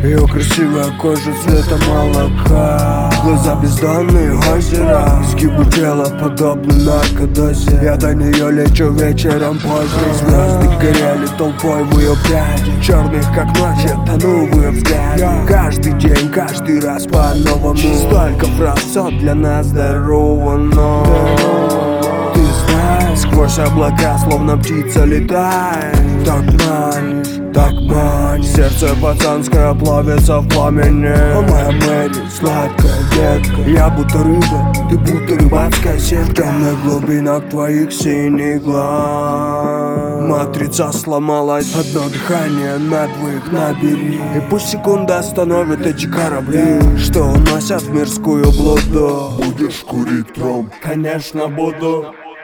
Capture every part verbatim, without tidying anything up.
Ее красивая кожа цвета молока, глаза бездонные озера, изгибы тела подобны наркодозе. Я до нее лечу вечером поздно. Звезды горели толпой в ее пряди, черных как ночь, я тону в ее взгляде. Каждый день, каждый раз по-новому. Столько фраз, все для нас здорово, но ты знаешь, сквозь облака словно птица летает. Так манишь, так манишь, сердце пацанское плавится в пламени. О, моя Мэри, сладкая детка, я будто рыба, ты будто рыбацкая сетка. В темных глубинах твоих синих глаз матрица сломалась, одно дыхание на двоих набери. И пусть секунда остановит эти корабли, что уносят в мирскую блуду. Будешь курить тром? Конечно буду.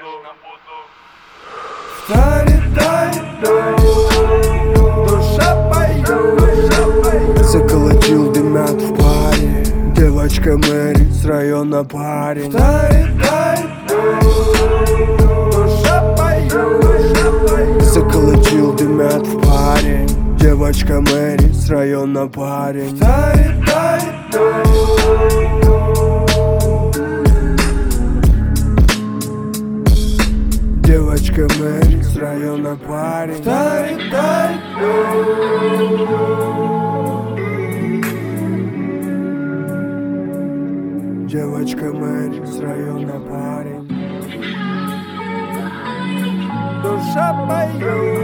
Душа поет, заколотил, дымят в паре. Девочка Мэри с района парень. Душа поет, заколотил, дымят в паре. Девочка Мэри с района парень. Девочка Мэри с района парень. Девочка Мэри с района парень. Душа поет.